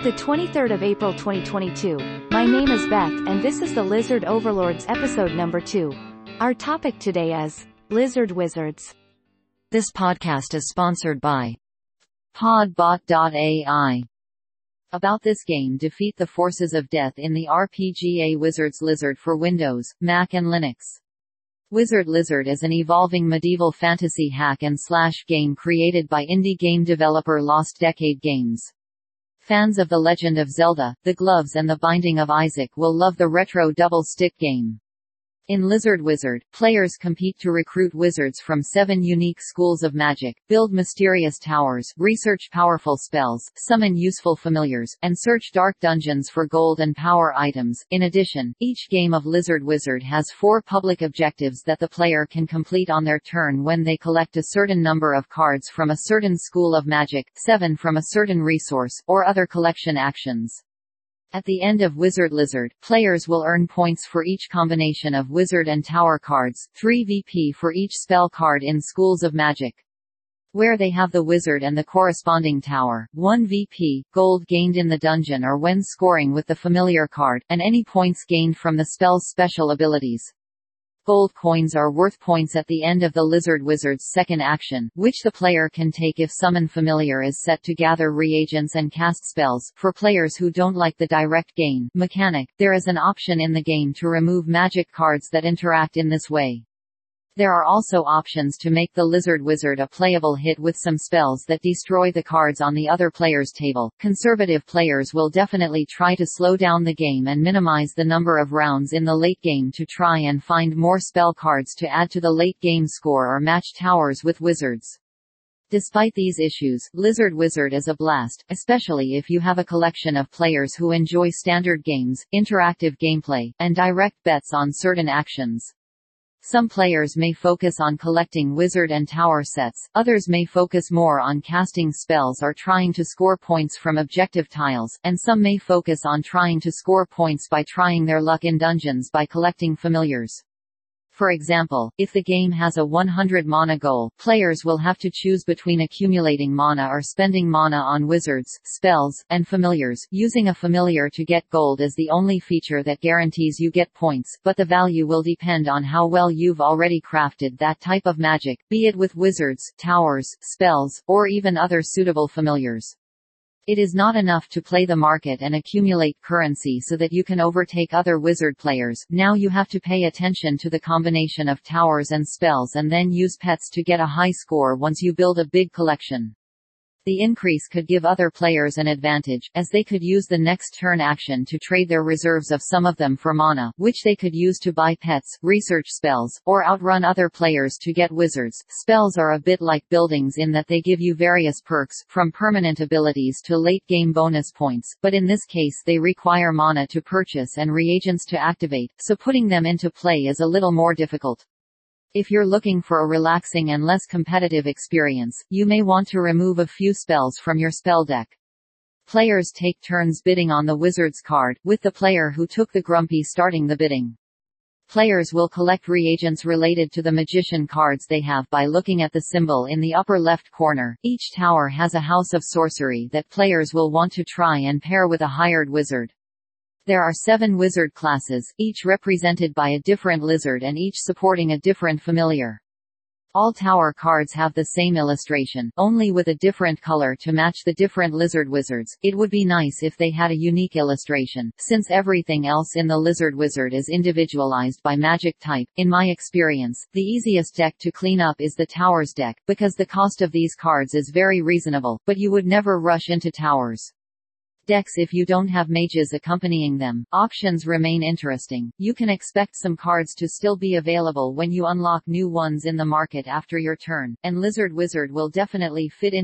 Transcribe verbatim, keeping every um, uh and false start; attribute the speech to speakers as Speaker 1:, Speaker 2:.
Speaker 1: The twenty-third of April twenty twenty-two. My name is Beth and this is the Lizard Overlords episode number two. Our topic today is Lizard Wizards.
Speaker 2: This podcast is sponsored by Podbot dot A I. About this game, defeat the forces of death in the R P G A Wizards Lizard for Windows, Mac and Linux. Wizard Lizard is an evolving medieval fantasy hack and slash game created by indie game developer Lost Decade Games. Fans of The Legend of Zelda, The Gloves and The Binding of Isaac will love the retro double-stick game. In Lizard Wizard, players compete to recruit wizards from seven unique schools of magic, build mysterious towers, research powerful spells, summon useful familiars, and search dark dungeons for gold and power items. In addition, each game of Lizard Wizard has four public objectives that the player can complete on their turn when they collect a certain number of cards from a certain school of magic, seven from a certain resource, or other collection actions. At the end of Wizard Lizard, players will earn points for each combination of wizard and tower cards, three V P for each spell card in Schools of Magic. Where they have the wizard and the corresponding tower, one V P, gold gained in the dungeon or when scoring with the familiar card, and any points gained from the spell's special abilities. Gold coins are worth points at the end of the Lizard Wizard's second action, which the player can take if Summon Familiar is set to gather reagents and cast spells. For players who don't like the direct gain mechanic, there is an option in the game to remove magic cards that interact in this way. There are also options to make the Lizard Wizard a playable hit with some spells that destroy the cards on the other player's table. Conservative players will definitely try to slow down the game and minimize the number of rounds in the late game to try and find more spell cards to add to the late game score or match towers with wizards. Despite these issues, Lizard Wizard is a blast, especially if you have a collection of players who enjoy standard games, interactive gameplay, and direct bets on certain actions. Some players may focus on collecting wizard and tower sets, others may focus more on casting spells or trying to score points from objective tiles, and some may focus on trying to score points by trying their luck in dungeons by collecting familiars. For example, if the game has a one hundred mana goal, players will have to choose between accumulating mana or spending mana on wizards, spells, and familiars. Using a familiar to get gold is the only feature that guarantees you get points, but the value will depend on how well you've already crafted that type of magic, be it with wizards, towers, spells, or even other suitable familiars. It is not enough to play the market and accumulate currency so that you can overtake other wizard players. Now you have to pay attention to the combination of towers and spells and then use pets to get a high score once you build a big collection. The increase could give other players an advantage, as they could use the next turn action to trade their reserves of some of them for mana, which they could use to buy pets, research spells, or outrun other players to get wizards. Spells are a bit like buildings in that they give you various perks, from permanent abilities to late-game bonus points, but in this case they require mana to purchase and reagents to activate, so putting them into play is a little more difficult. If you're looking for a relaxing and less competitive experience, you may want to remove a few spells from your spell deck. Players take turns bidding on the wizard's card, with the player who took the grumpy starting the bidding. Players will collect reagents related to the magician cards they have by looking at the symbol in the upper left corner. Each tower has a house of sorcery that players will want to try and pair with a hired wizard. There are seven wizard classes, each represented by a different lizard and each supporting a different familiar. All tower cards have the same illustration, only with a different color to match the different lizard wizards. It would be nice if they had a unique illustration, since everything else in the Lizard Wizard is individualized by magic type. In my experience, the easiest deck to clean up is the Towers deck, because the cost of these cards is very reasonable, but you would never rush into Towers decks if you don't have mages accompanying them. Auctions remain interesting. You can expect some cards to still be available when you unlock new ones in the market after your turn, and Lizard Wizard will definitely fit in